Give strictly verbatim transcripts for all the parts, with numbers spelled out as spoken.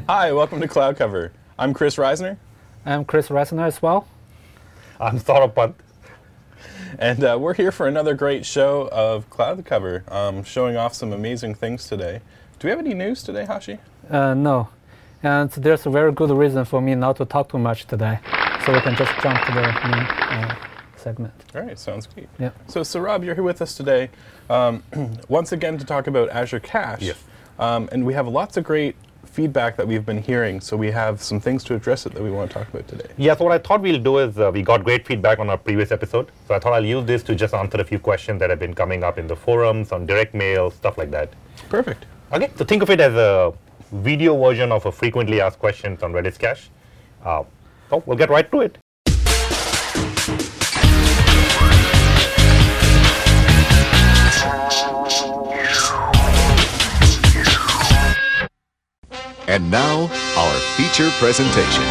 Hi, welcome to Cloud Cover. I'm Chris Reisner. I'm Chris Reisner as well. I'm Saurabh Pant. And uh, we're here for another great show of Cloud Cover, um, showing off some amazing things today. Do we have any news today, Hashi? Uh, no. And there's a very good reason for me not to talk too much today. So we can just jump to the main uh, segment. All right, sounds great. Yeah. So, Saurabh, you're here with us today, um, once again to talk about Azure Cache. Yes. Um, and we have lots of great feedback that we've been hearing, so we have some things to address it that we want to talk about today. Yeah, so what I thought we'll do is uh, we got great feedback on our previous episode. So I thought I'll use this to just answer a few questions that have been coming up in the forums, on direct mail, stuff like that. Perfect. Okay, so think of it as a video version of a frequently asked questions on Redis Cache. Uh, so we'll get right to it. And now, our feature presentation.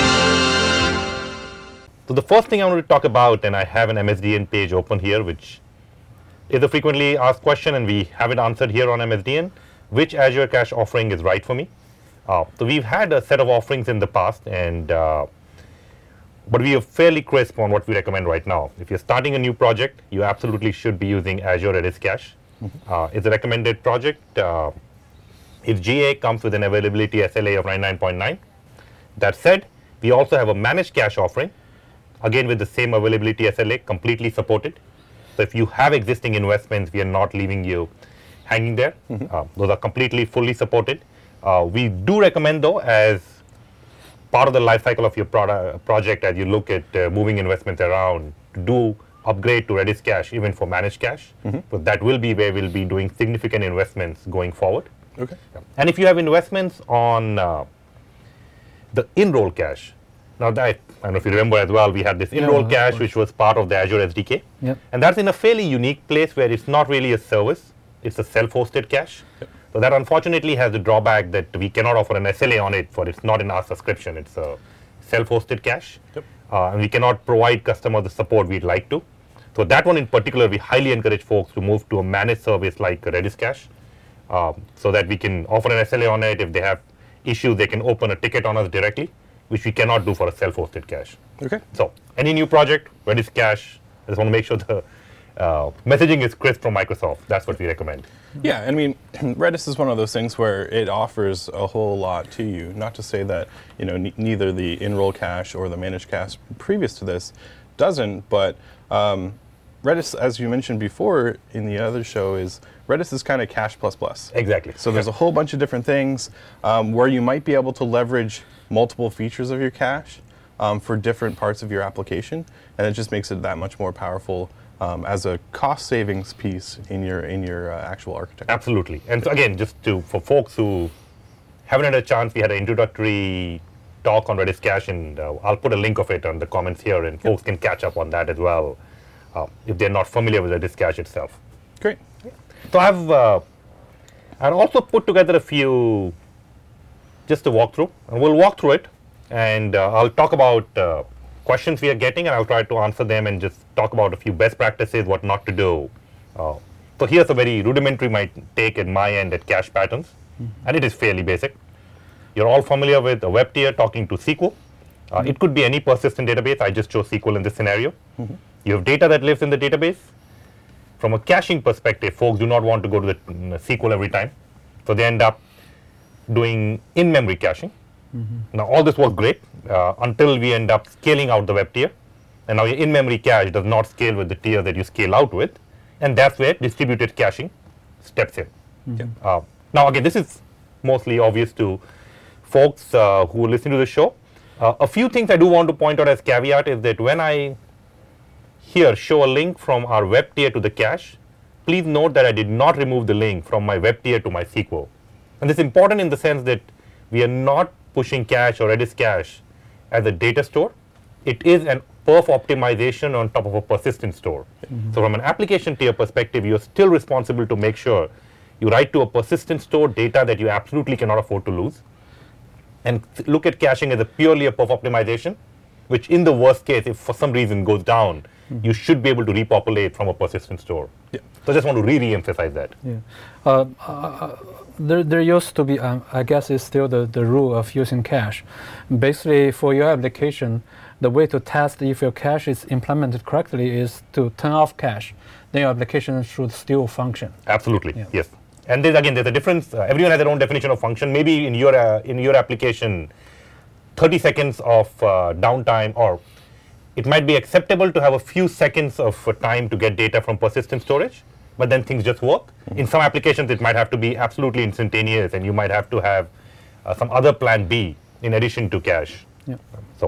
So the first thing I want to talk about, and I have an M S D N page open here, which is a frequently asked question, and we have it answered here on M S D N. Which Azure Cache offering is right for me? Uh, so we've had a set of offerings in the past, and uh, but we are fairly crisp on what we recommend right now. If you're starting a new project, you absolutely should be using Azure Redis Cache. Mm-hmm. uh, it's a recommended project. Uh, Its G A comes with an availability S L A of ninety-nine point nine. That said, we also have a managed cache offering, again with the same availability S L A, completely supported. So if you have existing investments, we are not leaving you hanging there. Mm-hmm. uh, those are completely fully supported. Uh, we do recommend, though, as part of the life cycle of your product, project, as you look at uh, moving investments around, to do upgrade to Redis Cache, even for managed cache. Mm-hmm. So that will be where we'll be doing significant investments going forward. Okay. Yeah. And if you have investments on uh, the in-roll cache, now that, I don't know if you remember as well, we had this in-roll yeah, cache, which was part of the Azure S D K. Yep. And that's in a fairly unique place where it's not really a service, it's a self-hosted cache. Yep. So that unfortunately has the drawback that we cannot offer an S L A on it, for it's not in our subscription, it's a self-hosted cache. Yep. Uh, and we cannot provide customers the support we'd like to. So that one in particular, we highly encourage folks to move to a managed service like Redis Cache. Um, so that we can offer an S L A on it. If they have issues, they can open a ticket on us directly, which we cannot do for a self-hosted cache. Okay. So any new project, Redis Cache, I just want to make sure the uh, messaging is crisp from Microsoft. That's what we recommend. Yeah, I mean, Redis is one of those things where it offers a whole lot to you. Not to say that, you know, n- neither the in-roll cache or the managed cache previous to this doesn't, but um, Redis, as you mentioned before in the other show, is Redis is kind of cache plus plus. Exactly. So there's a whole bunch of different things um, where you might be able to leverage multiple features of your cache um, for different parts of your application, and it just makes it that much more powerful um, as a cost savings piece in your in your uh, actual architecture. Absolutely. And so again, just to for folks who haven't had a chance, we had an introductory talk on Redis Cache, and uh, I'll put a link of it on the comments here, and yep. folks can catch up on that as well uh, if they're not familiar with Redis Cache itself. Great. So I've uh, I've also put together a few just to walk through, and we'll walk through it, and uh, I'll talk about uh, questions we are getting, and I'll try to answer them and just talk about a few best practices, what not to do. Uh, so here's a very rudimentary my take at my end at cache patterns, mm-hmm. and it is fairly basic. You're all familiar with a web tier talking to S Q L. Uh, mm-hmm. It could be any persistent database. I just chose S Q L in this scenario. Mm-hmm. You have data that lives in the database. From a caching perspective, folks do not want to go to the uh, S Q L every time. So they end up doing in-memory caching. Mm-hmm. Now, all this works great uh, until we end up scaling out the web tier. And now your in-memory cache does not scale with the tier that you scale out with. And that's where distributed caching steps in. Mm-hmm. Uh, now, again, this is mostly obvious to folks uh, who listen to the show. Uh, a few things I do want to point out as caveat is that when I here show a link from our web tier to the cache, please note that I did not remove the link from my web tier to my S Q L. And this is important in the sense that we are not pushing cache or Redis Cache as a data store. It is an perf optimization on top of a persistent store. Mm-hmm. So from an application tier perspective, you're still responsible to make sure you write to a persistent store data that you absolutely cannot afford to lose. And look at caching as a purely a perf optimization, which in the worst case, if for some reason goes down, you should be able to repopulate from a persistent store. Yeah. So I just want to re re-emphasize that. Yeah. Uh, uh, there, there used to be, um, I guess it's still the, the rule of using cache. Basically, for your application, the way to test if your cache is implemented correctly is to turn off cache. Then your application should still function. Absolutely, Yeah. yes. And there's, again, there's a difference. Uh, everyone has their own definition of function. Maybe in your uh, in your application, thirty seconds of uh, downtime, or it might be acceptable to have a few seconds of uh, time to get data from persistent storage, but then things just work. Mm-hmm. In some applications, it might have to be absolutely instantaneous, and you might have to have uh, some other plan B in addition to cache. Yeah. So,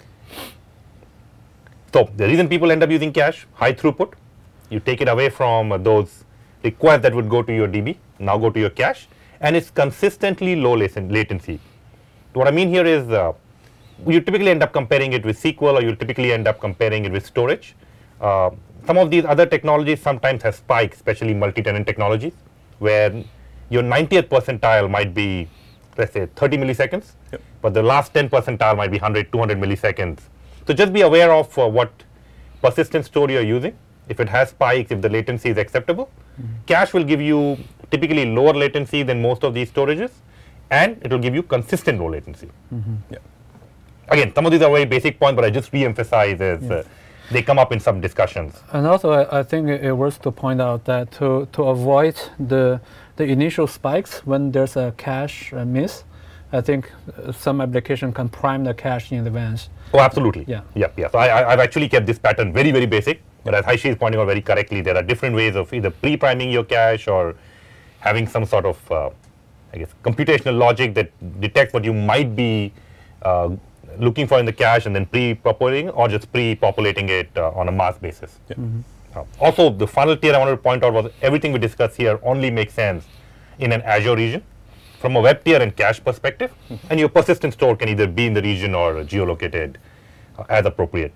so the reason people end up using cache, high throughput, you take it away from uh, those requests that would go to your D B, now go to your cache, and it's consistently low latency. What I mean here is uh, you typically end up comparing it with S Q L, or you'll typically end up comparing it with storage. Uh, some of these other technologies sometimes have spikes, especially multi-tenant technologies, where your ninetieth percentile might be, let's say, thirty milliseconds, yep. but the last ten percentile might be one hundred, two hundred milliseconds. So just be aware of uh, what persistent store you're using. If it has spikes, if the latency is acceptable. Mm-hmm. Cache will give you typically lower latency than most of these storages, and it will give you consistent low latency. Mm-hmm. Yeah. Again, some of these are very basic points, but I just re-emphasize as yeah. uh, they come up in some discussions. And also, I, I think it, it worth to point out that to, to avoid the the initial spikes when there's a cache uh, miss, I think uh, some application can prime the cache in advance. Oh, absolutely. Yeah. Yeah, yeah. So I, I, I've actually kept this pattern very, very basic. But as Haishi is pointing out very correctly, there are different ways of either pre-priming your cache or having some sort of, uh, I guess, computational logic that detects what you might be uh, looking for in the cache and then pre-populating, or just pre-populating it uh, on a mass basis. Yeah. Mm-hmm. Uh, also, the final tier I wanted to point out was everything we discuss here only makes sense in an Azure region from a web tier and cache perspective, mm-hmm. and your persistent store can either be in the region or geolocated uh, as appropriate.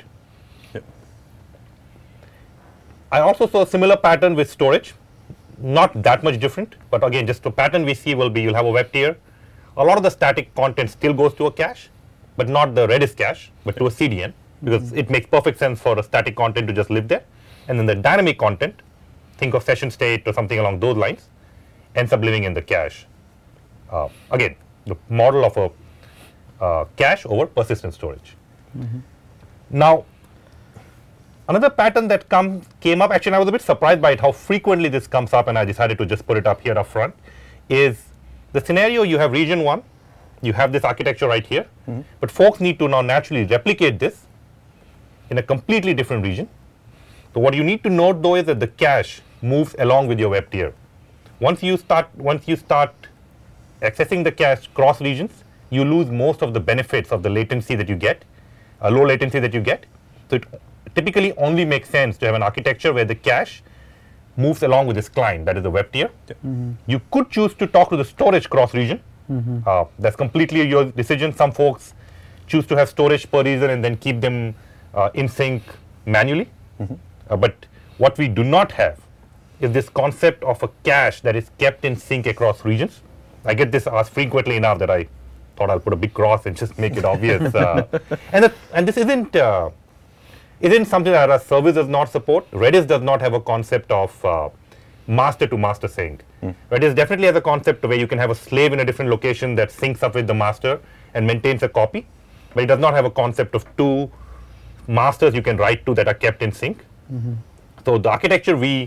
I also saw a similar pattern with storage, not that much different, but again, just the pattern we see will be you'll have a web tier. A lot of the static content still goes to a cache, but not the Redis cache, but to a C D N, because mm-hmm. it makes perfect sense for a static content to just live there. And then the dynamic content, think of session state or something along those lines, ends up living in the cache. Uh, again, the model of a uh, cache over persistent storage. Mm-hmm. Now, another pattern that come, came up, actually I was a bit surprised by it, how frequently this comes up, and I decided to just put it up here up front, is the scenario you have region one, you have this architecture right here, mm-hmm. but folks need to now naturally replicate this in a completely different region. So what you need to note though is that the cache moves along with your web tier. Once you start, once you start accessing the cache cross regions, you lose most of the benefits of the latency that you get, uh, low latency that you get. So it typically only makes sense to have an architecture where the cache moves along with this client, that is the web tier. Mm-hmm. You could choose to talk to the storage cross region. Mm-hmm. Uh, that's completely your decision. Some folks choose to have storage per region and then keep them uh, in sync manually. Mm-hmm. Uh, but what we do not have is this concept of a cache that is kept in sync across regions. I get this asked frequently enough that I thought I'll put a big cross and just make it obvious. Uh, and, that, and this isn't uh, isn't something that our service does not support. Redis does not have a concept of uh, master to master sync. Mm. Redis definitely has a concept where you can have a slave in a different location that syncs up with the master and maintains a copy, but it does not have a concept of two masters you can write to that are kept in sync. Mm-hmm. So the architecture we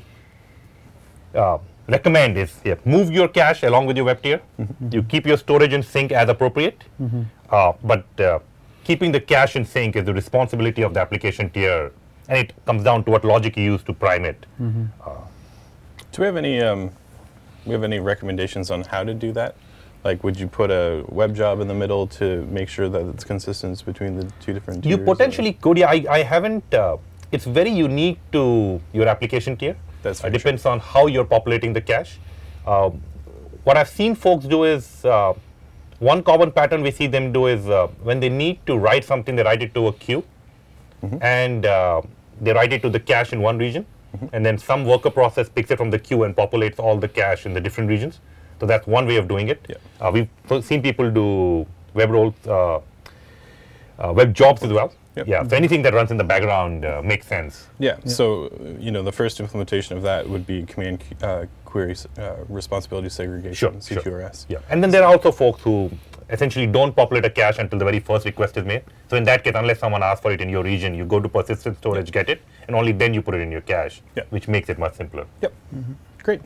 uh, recommend is yeah, move your cache along with your web tier. Mm-hmm. You keep your storage in sync as appropriate, mm-hmm. uh, but uh, keeping the cache in sync is the responsibility of the application tier, and it comes down to what logic you use to prime it. Mm-hmm. uh, do we have any um, we have any recommendations on how to do that? Like, would you put a web job in the middle to make sure that it's consistent between the two different tiers? You potentially or? could. Yeah, I, I haven't. Uh, it's very unique to your application tier. That's it depends sure. on how you're populating the cache. Uh, what I've seen folks do is uh, one common pattern we see them do is uh, when they need to write something, they write it to a queue, mm-hmm. and uh, they write it to the cache in one region, mm-hmm. and then some worker process picks it from the queue and populates all the cache in the different regions. So that's one way of doing it. Yeah. Uh, we've seen people do web roles, uh, uh, web jobs as well. Yep. Yeah, so anything that runs in the background uh, makes sense. Yeah. So uh, you know, the first implementation of that would be command uh, query uh, responsibility segregation, Sure, C Q R S. Yeah, and then there are also folks who essentially don't populate a cache until the very first request is made. So in that case, unless someone asks for it in your region, you go to persistent storage, get it, and only then you put it in your cache, Yeah. which makes it much simpler. Yep. Mm-hmm. Great.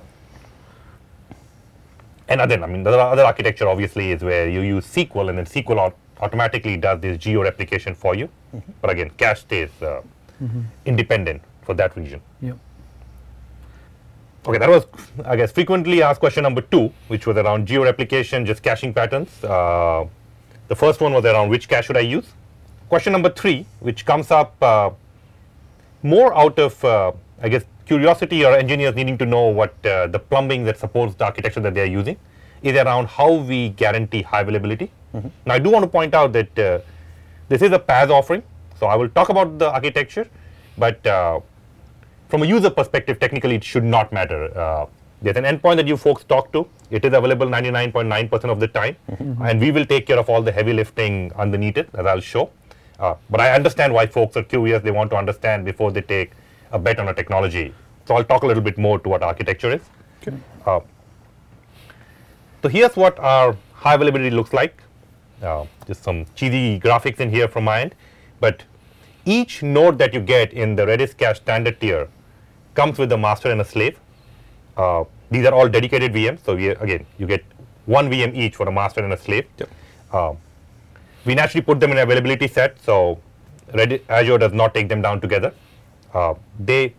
And then, I mean, the other architecture obviously is where you use S Q L, and then S Q L automatically does this geo replication for you. Mm-hmm. But again, cache stays uh, mm-hmm. independent for that region. Yep. Okay, that was, I guess, frequently asked question number two, which was around geo replication, just caching patterns. Uh, the first one was around which cache should I use. Question number three, which comes up uh, more out of, uh, I guess, curiosity or engineers needing to know what uh, the plumbing that supports the architecture that they are using, is around how we guarantee high availability. Mm-hmm. Now, I do want to point out that uh, this is a PaaS offering, so I will talk about the architecture, but uh, from a user perspective, technically, it should not matter. Uh, there's an endpoint that you folks talk to. It is available ninety-nine point nine percent of the time, mm-hmm. and we will take care of all the heavy lifting underneath it, as I'll show. Uh, but I understand why folks are curious. They want to understand before they take a bet on a technology. So I'll talk a little bit more to what architecture is. Okay. Uh, so here's what our high availability looks like. Uh, just some cheesy graphics in here from my end. But each node that you get in the Redis Cache standard tier comes with a master and a slave. Uh, these are all dedicated V Ms. So we, again, you get one V M each for a master and a slave. Yep. Uh, we naturally put them in an availability set. So Redis, Azure does not take them down together. Uh, they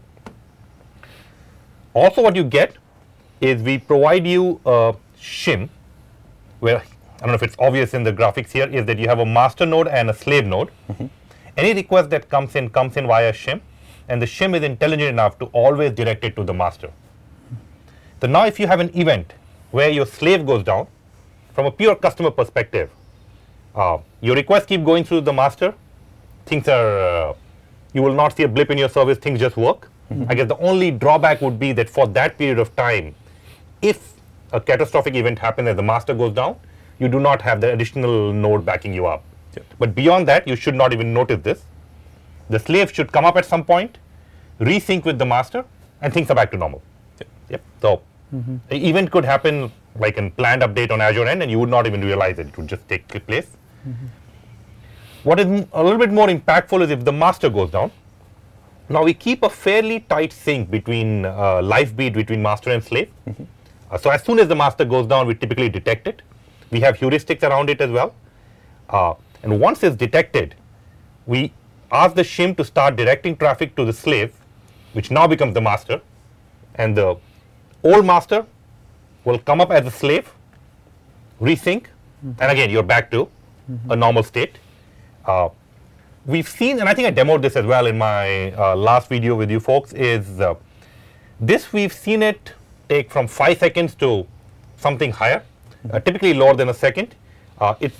also, what you get is we provide you a shim, where I don't know if it's obvious in the graphics here, is that you have a master node and a slave node. Mm-hmm. Any request that comes in comes in via shim, and the shim is intelligent enough to always direct it to the master. So now if you have an event where your slave goes down, from a pure customer perspective, uh, your requests keep going through the master, things are, uh, you will not see a blip in your service, things just work. Mm-hmm. I guess the only drawback would be that for that period of time, if a catastrophic event happens and the master goes down, you do not have the additional node backing you up. Yep. But beyond that, you should not even notice this. The slave should come up at some point, resync with the master, and things are back to normal. Yep. Yep. So mm-hmm. the event could happen like a planned update on Azure end, and you would not even realize it. It would just take place. Mm-hmm. What is m- a little bit more impactful is if the master goes down. Now we keep a fairly tight sync between uh, life beat between master and slave. Mm-hmm. Uh, so as soon as the master goes down, we typically detect it. We have heuristics around it as well. Uh, and once it's detected, we ask the shim to start directing traffic to the slave, which now becomes the master. And the old master will come up as a slave, resync, mm-hmm. and again, you're back to mm-hmm. a normal state. Uh, We've seen, and I think I demoed this as well in my uh, last video with you folks, is uh, this we've seen it take from five seconds to something higher, mm-hmm. uh, typically lower than a second. Uh, it's,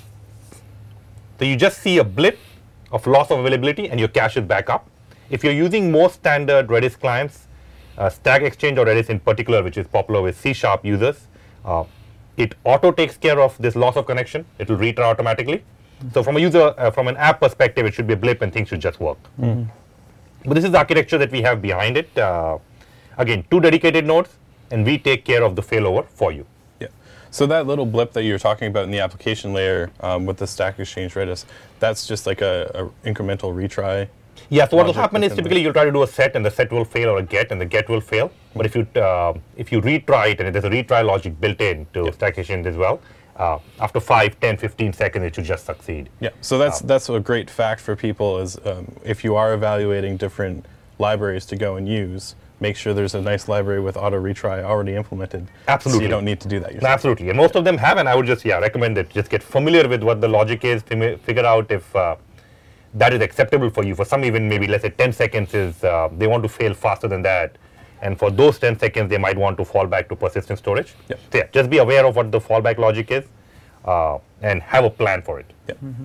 so you just see a blip of loss of availability and your cache is back up. If you're using more standard Redis clients, uh, Stack Exchange or Redis in particular, which is popular with C Sharp users, uh, it auto takes care of this loss of connection. It will retry automatically. So from a user, uh, from an app perspective, it should be a blip and things should just work. Mm-hmm. But this is the architecture that we have behind it. Uh, again, two dedicated nodes, and we take care of the failover for you. Yeah. So that little blip that you're talking about in the application layer um, with the Stack Exchange Redis, that's just like a, a incremental retry. Yeah. So what will happen is typically you'll try to do a set, and the set will fail, or a get, and the get will fail. But if you uh, if you retry it, and there's a retry logic built in to yeah. Stack Exchange as well. Uh, after five, ten, fifteen seconds, it should just succeed. Yeah, so that's um, that's a great fact for people is um, if you are evaluating different libraries to go and use, make sure there's a nice library with auto retry already implemented. Absolutely. So you don't need to do that yourself. Absolutely, and most of them have, and I would just yeah recommend it. Just get familiar with what the logic is, to figure out if uh, that is acceptable for you. For some, even maybe let's say ten seconds is uh, they want to fail faster than that. And for those ten seconds, they might want to fall back to persistent storage. Yep. So yeah, just be aware of what the fallback logic is uh, and have a plan for it. Yep. Mm-hmm.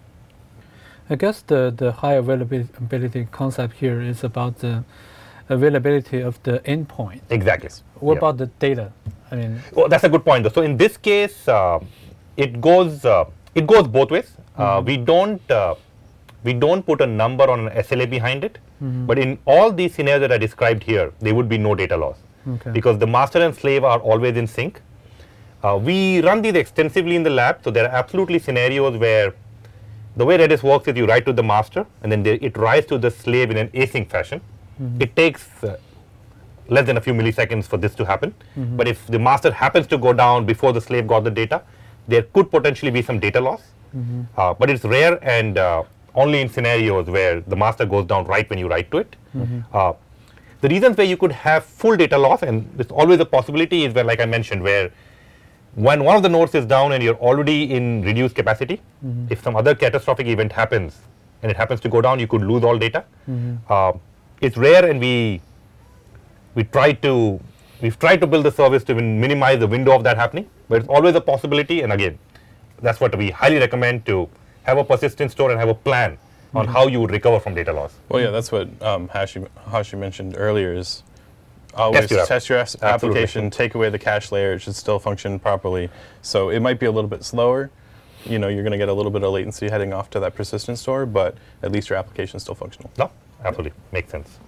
I guess the, the high availability concept here is about the availability of the endpoint. Exactly. What yeah. about the data? I mean, well, that's a good point. Though. So in this case, uh, it goes uh, it goes both ways. Uh, mm-hmm. We don't uh, we don't put a number on an S L A behind it, Mm-hmm. but in all these scenarios that I described here, there would be no data loss Okay. because the master and slave are always in sync. Uh, we run these extensively in the lab, so there are absolutely scenarios where the way Redis works is you write to the master and then they, it writes to the slave in an async fashion. Mm-hmm. It takes uh, less than a few milliseconds for this to happen. Mm-hmm. But if the master happens to go down before the slave got the data, there could potentially be some data loss. Mm-hmm. Uh, but it's rare and uh, only in scenarios where the master goes down right when you write to it. Mm-hmm. Uh, the reasons where you could have full data loss, and there's always a possibility, is where, like I mentioned, where when one of the nodes is down and you're already in reduced capacity, Mm-hmm. if some other catastrophic event happens and it happens to go down, you could lose all data. Mm-hmm. Uh, it's rare, and we we try to we've tried to build the service to min- minimize the window of that happening, but it's always a possibility. And again, that's what we highly recommend, to have a persistent store and have a plan on how you would recover from data loss. Well, yeah, that's what um, Hashi, Hashi mentioned earlier is always Test your app. test your as- Absolutely. application, take away the cache layer, it should still function properly. So it might be a little bit slower. You know, you're going to get a little bit of latency heading off to that persistent store, but at least your application is still functional. No, absolutely, makes sense.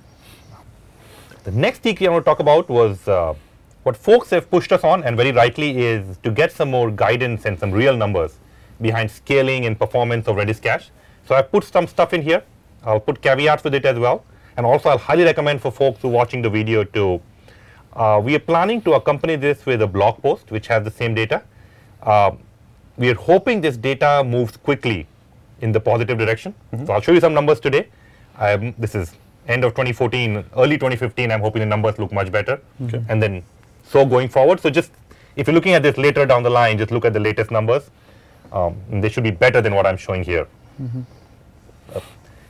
The next technique I want to talk about was uh, what folks have pushed us on, and very rightly, is to get some more guidance and some real numbers behind scaling and performance of Redis cache. So I put some stuff in here. I'll put caveats with it as well. And also I'll highly recommend for folks who are watching the video to, uh, we are planning to accompany this with a blog post which has the same data. Uh, we are hoping this data moves quickly in the positive direction. Mm-hmm. So I'll show you some numbers today. Um, this is end of twenty fourteen, early twenty fifteen. I'm hoping the numbers look much better. Okay. And then so going forward. So just, if you're looking at this later down the line, just look at the latest numbers. Um, they should be better than what I'm showing here. Mm-hmm. Uh,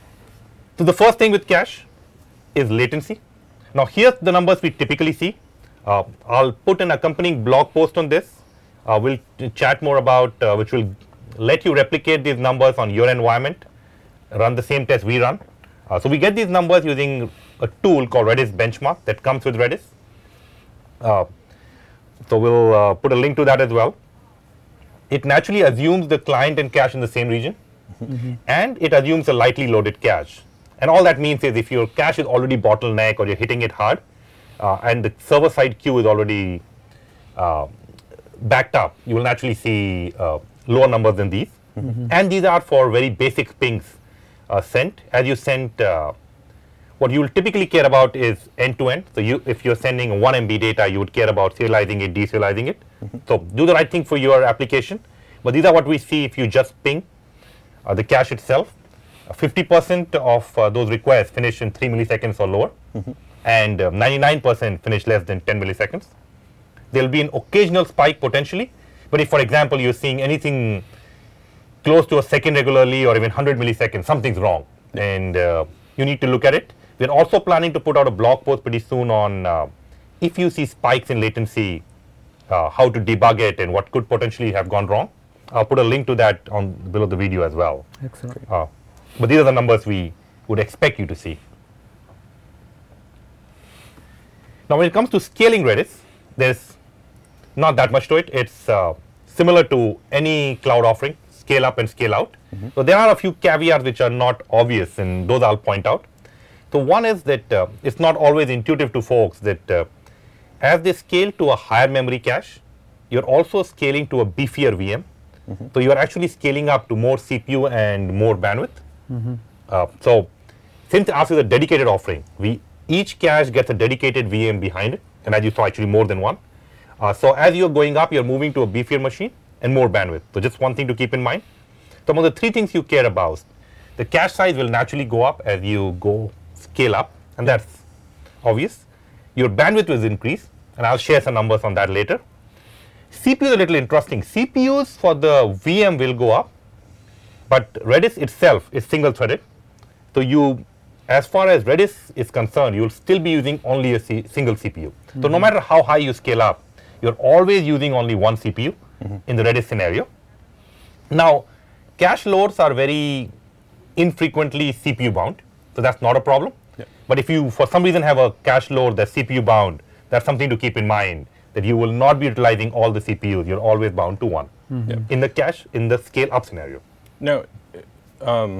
so the first thing with cache is latency. Now here's the numbers we typically see. Uh, I'll put an accompanying blog post on this. Uh, we'll t- chat more about uh, which will let you replicate these numbers on your environment, run the same test we run. Uh, so we get these numbers using a tool called Redis Benchmark that comes with Redis. Uh, so we'll uh, put a link to that as well. It naturally assumes the client and cache in the same region, mm-hmm. and it assumes a lightly loaded cache. And all that means is if your cache is already bottleneck or you're hitting it hard, uh, and the server-side queue is already uh, backed up, you will naturally see uh, lower numbers than these. Mm-hmm. And these are for very basic pings uh, sent. As you send, uh, what you will typically care about is end-to-end. So you, if you're sending one M B data, you would care about serializing it, deserializing it. Mm-hmm. So do the right thing for your application. But these are what we see if you just ping uh, the cache itself. fifty percent of uh, those requests finish in three milliseconds or lower, mm-hmm. and uh, ninety-nine percent finish less than ten milliseconds. There will be an occasional spike potentially, but if, for example, you're seeing anything close to a second regularly or even one hundred milliseconds, something's wrong, and uh, you need to look at it. We're also planning to put out a blog post pretty soon on uh, if you see spikes in latency, uh, how to debug it and what could potentially have gone wrong. I'll put a link to that on below the video as well. Excellent. Uh, But these are the numbers we would expect you to see. Now, when it comes to scaling Redis, there's not that much to it. It's uh, similar to any cloud offering, scale up and scale out. Mm-hmm. So there are a few caveats which are not obvious, and those I'll point out. So one is that uh, it's not always intuitive to folks that uh, as they scale to a higher memory cache, you're also scaling to a beefier V M. Mm-hmm. So you are actually scaling up to more C P U and more bandwidth. Mm-hmm. Uh, so since ours is a dedicated offering, we each cache gets a dedicated V M behind it, and as you saw, actually more than one. Uh, so as you're going up, you're moving to a beefier machine and more bandwidth. So just one thing to keep in mind. Some of the three things you care about: the cache size will naturally go up as you go scale up, and that's obvious. Your bandwidth will increase, and I'll share some numbers on that later. C P U is a little interesting. C P Us for the V M will go up, but Redis itself is single-threaded. So you, as far as Redis is concerned, you'll still be using only a C- single C P U. Mm-hmm. So no matter how high you scale up, you're always using only one C P U mm-hmm. in the Redis scenario. Now, cache loads are very infrequently C P U bound, so that's not a problem. Yeah. But if you, for some reason, have a cache load that's C P U bound, that's something to keep in mind, that you will not be utilizing all the C P Us. You're always bound to one mm-hmm. yeah. in the cache, in the scale-up scenario. No, um,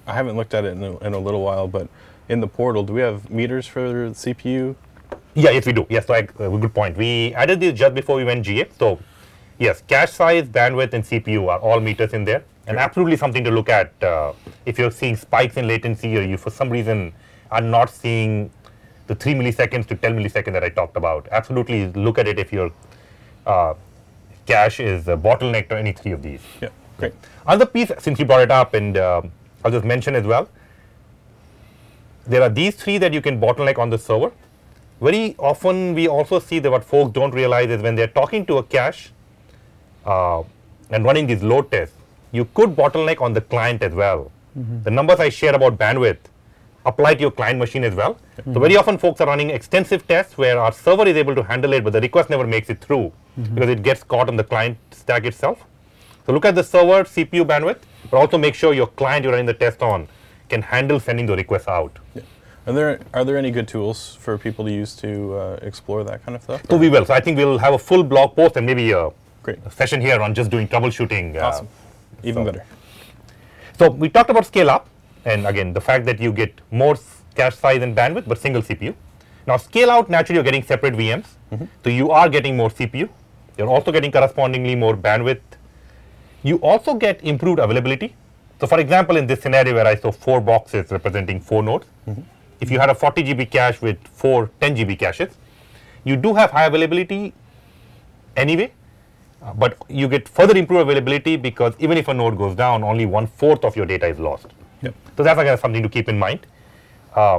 I haven't looked at it in a, in a little while, but in the portal, do we have meters for the C P U? Yeah, yes, we do. Yes, so I, uh, good point. We added this just before we went G A. So, yes, cache size, bandwidth, and C P U are all meters in there, and Great. absolutely something to look at uh, if you're seeing spikes in latency, or you for some reason are not seeing the three milliseconds to ten milliseconds that I talked about. Absolutely look at it if your uh, cache is uh, bottlenecked or any three of these. Yeah, great. Other piece, since you brought it up, and uh, I'll just mention as well, there are these three that you can bottleneck on the server. Very often we also see that what folks don't realize is when they're talking to a cache uh, and running these load tests, you could bottleneck on the client as well. Mm-hmm. The numbers I share about bandwidth apply to your client machine as well. Mm-hmm. So very often folks are running extensive tests where our server is able to handle it, but the request never makes it through mm-hmm. because it gets caught on the client stack itself. So look at the server C P U bandwidth, but also make sure your client you're running the test on can handle sending the requests out. Yeah. Are there are there any good tools for people to use to uh, explore that kind of stuff? So we will. So I think we'll have a full blog post and maybe a, Great. a session here on just doing troubleshooting. Uh, awesome. Even so. better. So we talked about scale up, and again the fact that you get more cache size and bandwidth, but single C P U. Now scale out, naturally you're getting separate V Ms, mm-hmm. so you are getting more C P U. You're also getting correspondingly more bandwidth. You also get improved availability. So for example, in this scenario where I saw four boxes representing four nodes, mm-hmm. if you had a forty G B cache with four ten G B caches, you do have high availability anyway, uh, but you get further improved availability because even if a node goes down, only one fourth of your data is lost. Yep. So that's again something to keep in mind. Uh,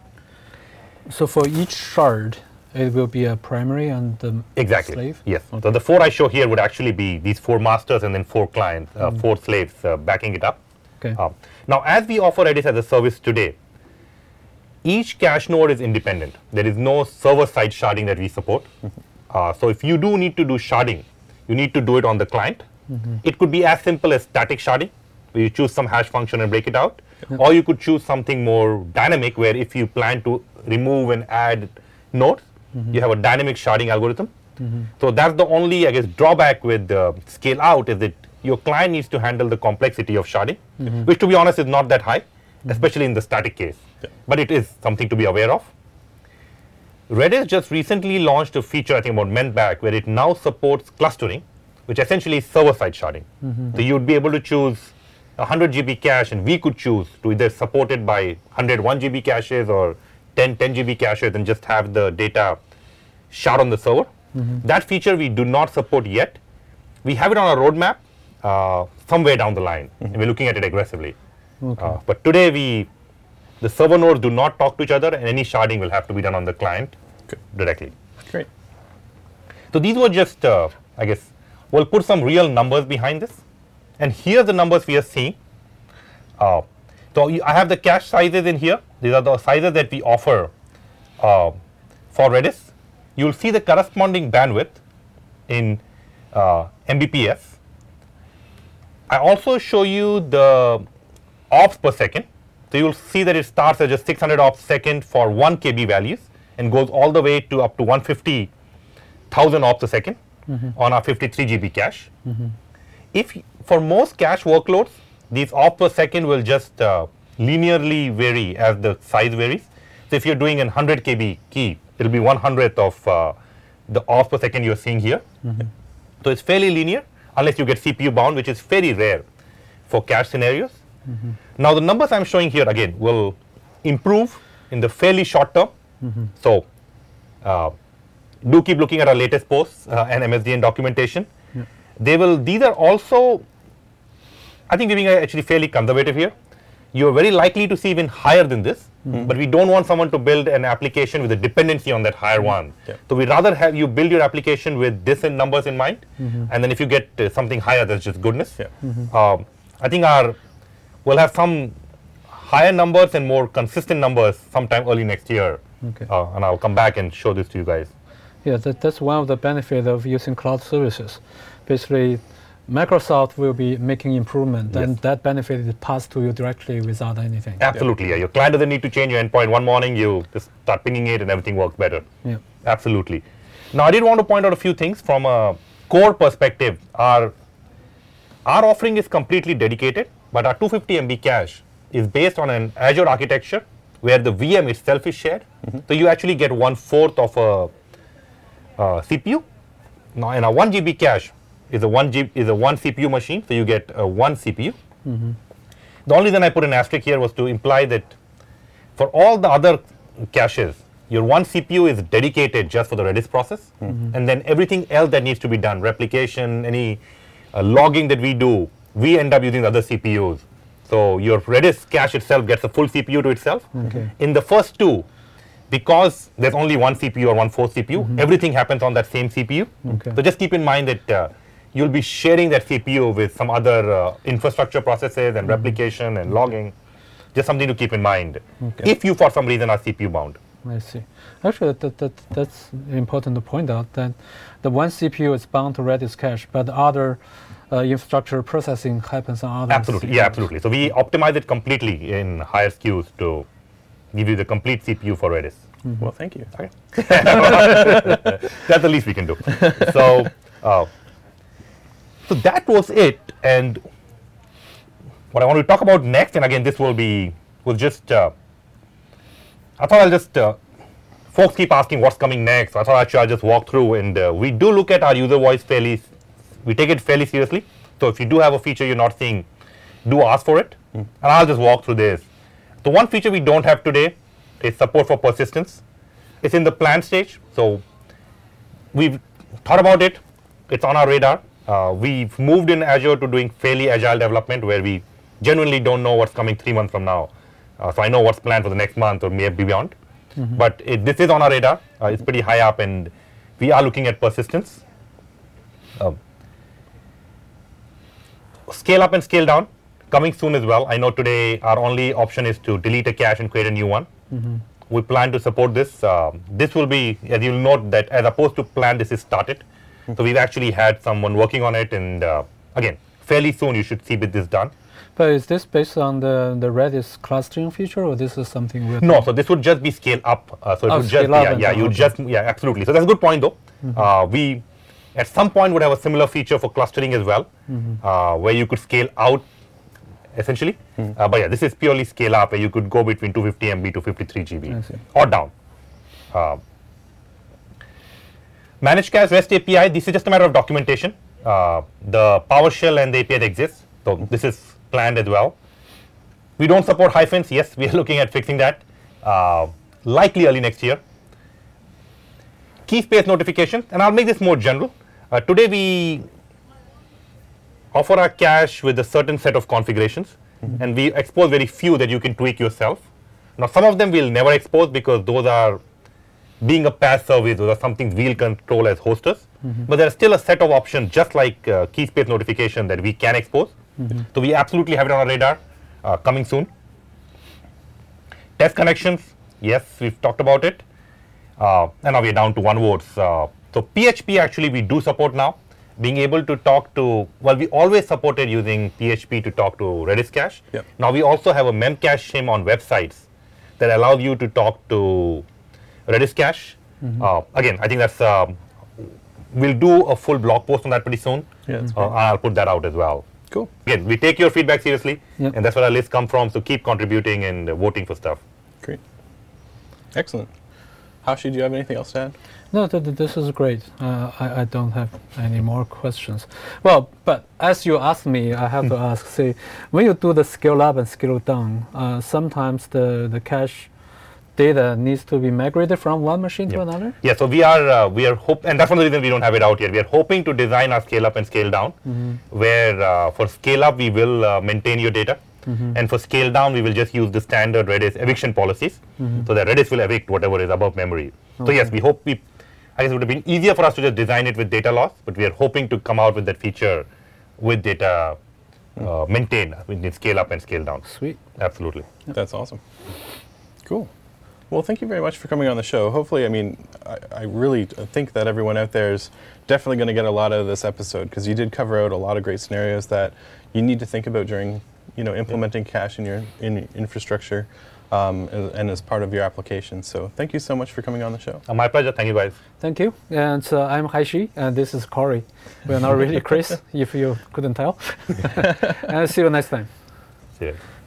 So for each shard, it will be a primary and the exactly. slave? Yes. Okay. So the four I show here would actually be these four masters and then four clients, uh, mm. four slaves uh, backing it up. Okay. Uh, now, as we offer Redis as a service today, each cache node is independent. There is no server-side sharding that we support. Mm-hmm. uh, so if you do need to do sharding, you need to do it on the client. Mm-hmm. It could be as simple as static sharding, where you choose some hash function and break it out. Yep. Or you could choose something more dynamic, where if you plan to remove and add nodes, mm-hmm. you have a dynamic sharding algorithm. Mm-hmm. So that's the only, I guess, drawback with uh, scale out is that your client needs to handle the complexity of sharding, mm-hmm. which to be honest is not that high, mm-hmm. especially in the static case. Yeah. But it is something to be aware of. Redis just recently launched a feature, I think about a month back, where it now supports clustering, which essentially is server-side sharding. Mm-hmm. So you'd be able to choose one hundred G B cache, and we could choose to either support it by one hundred one G B caches or ten G B caches and just have the data shard on the server. Mm-hmm. That feature we do not support yet. We have it on our roadmap uh, somewhere down the line, mm-hmm. and we're looking at it aggressively. Okay. Uh, but today, we the server nodes do not talk to each other, and any sharding will have to be done on the client okay. directly. Great. So these were just, uh, I guess, we'll put some real numbers behind this. And here are the numbers we are seeing. Uh, so you, I have the cache sizes in here. These are the sizes that we offer uh, for Redis. You'll see the corresponding bandwidth in uh, M B P S. I also show you the ops per second. So you'll see that it starts at just six hundred ops second for one K B values and goes all the way to up to one hundred fifty thousand ops a second mm-hmm. on our fifty-three G B cache. Mm-hmm. If for most cache workloads, these ops per second will just uh, linearly vary as the size varies. So if you're doing an one hundred K B key, it'll be one hundredth of uh, the ops per second you're seeing here. Mm-hmm. So it's fairly linear, unless you get C P U bound, which is very rare for cache scenarios. Mm-hmm. Now the numbers I'm showing here again will improve in the fairly short term. Mm-hmm. So uh, do keep looking at our latest posts uh, and M S D N documentation. Yeah. They will. These are also, I think, being actually fairly conservative here. You are very likely to see even higher than this, mm-hmm. but we don't want someone to build an application with a dependency on that higher mm-hmm. one. Yeah. So we rather have you build your application with this in numbers in mind, mm-hmm. and then if you get uh, something higher, that's just goodness. Yeah. Mm-hmm. um, I think our we'll have some higher numbers and more consistent numbers sometime early next year, okay. uh, and I'll come back and show this to you guys. Yeah, that, that's one of the benefits of using cloud services. Basically, Microsoft will be making improvement, yes. and that benefit is passed to you directly without anything. Absolutely, yeah. yeah. Your client doesn't need to change your endpoint. One morning, you just start pinging it, and everything works better. Yeah. Absolutely. Now, I did want to point out a few things from a core perspective. Our our offering is completely dedicated, but our two hundred fifty M B cache is based on an Azure architecture where the V M itself is shared. Mm-hmm. So you actually get one fourth of a, a C P U. Now in a one G B cache is a one G is a one C P U machine, so you get a one C P U. Mm-hmm. The only reason I put an asterisk here was to imply that for all the other caches, your one C P U is dedicated just for the Redis process, mm-hmm. and then everything else that needs to be done, replication, any uh, logging that we do, we end up using the other C P Us. So your Redis cache itself gets a full C P U to itself. Okay. In the first two, because there's only one C P U or one fourth C P U, mm-hmm. everything happens on that same C P U. Okay. So just keep in mind that uh, you'll be sharing that C P U with some other uh, infrastructure processes and mm-hmm. replication and logging. Just something to keep in mind okay. if you for some reason are C P U bound. I see. Actually, that, that, that's important to point out that the one C P U is bound to Redis cache, but the other uh, infrastructure processing happens on other Absolutely, C P Us. Yeah, absolutely. So we optimize it completely in higher S K Us to give you the complete C P U for Redis. Mm-hmm. Well, thank you. Okay. That's the least we can do. So, uh, so that was it. And what I want to talk about next, and again, this will be, will just, uh, I thought I'll just, uh, folks keep asking what's coming next. I thought actually I'll just walk through, and uh, we do look at our user voice fairly, we take it fairly seriously. So if you do have a feature you're not seeing, do ask for it, mm. and I'll just walk through this. The one feature we don't have today is support for persistence. It's in the plan stage, so we've thought about it. It's on our radar. Uh, we've moved in Azure to doing fairly agile development where we genuinely don't know what's coming three months from now. Uh, so I know what's planned for the next month or maybe beyond. Mm-hmm. But it, this is on our radar. Uh, it's pretty high up, and we are looking at persistence. Um, scale up and scale down, coming soon as well. I know today our only option is to delete a cache and create a new one. Mm-hmm. We plan to support this. Uh, this will be, as you'll note, that as opposed to plan, this is started. Mm-hmm. So we've actually had someone working on it, and uh, again, fairly soon you should see with this done. But is this based on the, the Redis clustering feature, or this is something we're No, so this would just be scale up. Uh, so it oh, would just, yeah, yeah, you okay. just, yeah, absolutely. So that's a good point, though. Mm-hmm. uh, we, at some point, would have a similar feature for clustering as well, mm-hmm. uh, where you could scale out, essentially. Mm-hmm. uh, but yeah, this is purely scale up, where you could go between two hundred fifty megabytes to fifty-three gigabytes, or down. Uh, Managed Cache REST A P I, this is just a matter of documentation. Uh, the PowerShell and the A P I that exists, so mm-hmm. this is planned as well. We don't support hyphens. Yes, we are looking at fixing that, uh, likely early next year. Key space notification, and I'll make this more general. Uh, today we offer our cache with a certain set of configurations, mm-hmm. and we expose very few that you can tweak yourself. Now, some of them we'll never expose because those are, being a PaaS service, those are some things we'll control as hosters. Mm-hmm. But there's still a set of options, just like uh, key space notification, that we can expose. Mm-hmm. So we absolutely have it on our radar, uh, coming soon. Test connections, yes, we've talked about it. Uh, and now we're down to one votes. Uh, so P H P actually we do support now. Being able to talk to, well, we always supported using P H P to talk to Redis cache. Yep. Now we also have a memcache shim on websites that allows you to talk to Redis cache. Mm-hmm. uh, again, I think that's, um, we'll do a full blog post on that pretty soon. Yeah, uh, I'll put that out as well. Cool. Again, we take your feedback seriously, yep. and that's where our lists come from, so keep contributing and uh, voting for stuff. Great. Excellent. Hashi, do you have anything else to add? No, th th this is great. Uh, I, I don't have any more questions. Well, but as you asked me, I have to ask, say, when you do the scale up and scale down, uh, sometimes the, the cache data needs to be migrated from one machine yep. to another? Yeah, so we are, uh, we are hope, and that's one of the reasons we don't have it out yet. We are hoping to design our scale up and scale down, mm-hmm. where uh, for scale up, we will uh, maintain your data. Mm-hmm. And for scale down, we will just use the standard Redis eviction policies, mm-hmm. so that Redis will evict whatever is above memory. Okay. So yes, we hope we, I guess it would have been easier for us to just design it with data loss, but we are hoping to come out with that feature with data uh, mm-hmm. maintained, with scale up and scale down. Sweet. Absolutely. Yep. That's awesome. Cool. Well, thank you very much for coming on the show. Hopefully, I mean, I, I really think that everyone out there is definitely going to get a lot out of this episode, because you did cover out a lot of great scenarios that you need to think about during, you know, implementing yeah. cache in your in infrastructure um, and, and as part of your application. So thank you so much for coming on the show. Uh, my pleasure. Thank you, guys. Thank you. And uh, I'm Hashi, and this is Corey. We are not really Chris, if you couldn't tell. And see you next time. See you.